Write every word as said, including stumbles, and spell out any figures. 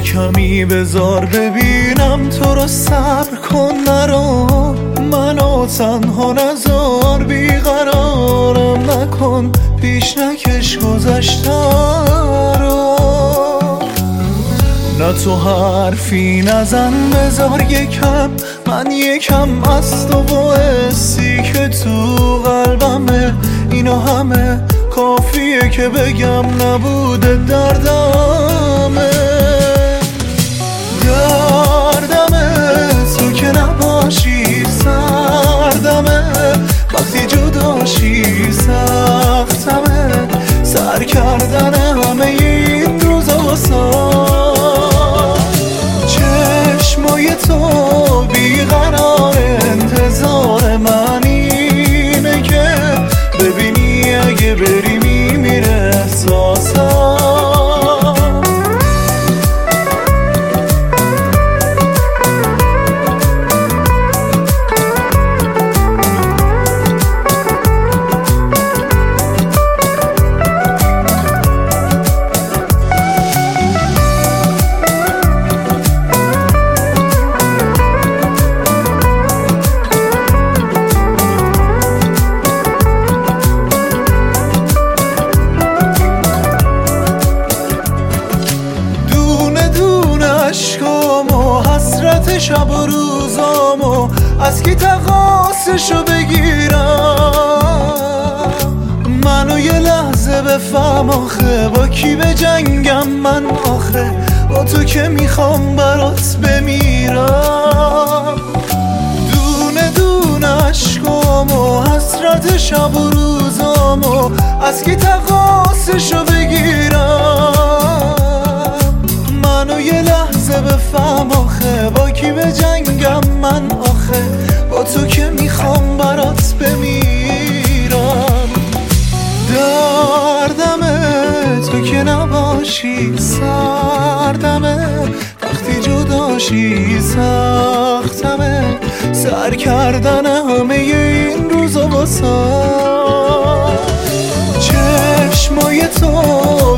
کمی بذار ببینم تو رو، صبر کن نرو، منو تنها نذار، بیقرارم نکن، پیش نکش گذشته رو. نه تو حرفی نزن، بذار یکم من یکم از تو، باعثی که تو قلبمه، اینا همه کافیه که بگم نبوده دردمه. دردمه تو که نباشی، سردمه وقتی جداشی، سختمه سر کردن همه این روزا واسم. چشمای تو بیقرار، انتظار من اینه که ببینی اگه بری میمیره احساسم. شب و روزامو از کی تقاصشو بگیرم، منو یه لحظه بفهم آخه، با کی به جنگم من آخه، با تو که میخوام برات بمیرم. دونه دونه عشقامو حسرت شب و روزامو از کی تقاصشو بگیرم، منو یه لحظه بفهم آخه، با کی به جنگم من آخه، با تو که میخوام برات بمیرم. دردمه تو که نباشی، سردمه وقتی جداشی، سختمه سر کردن همه این روزا واسم. چشمای تو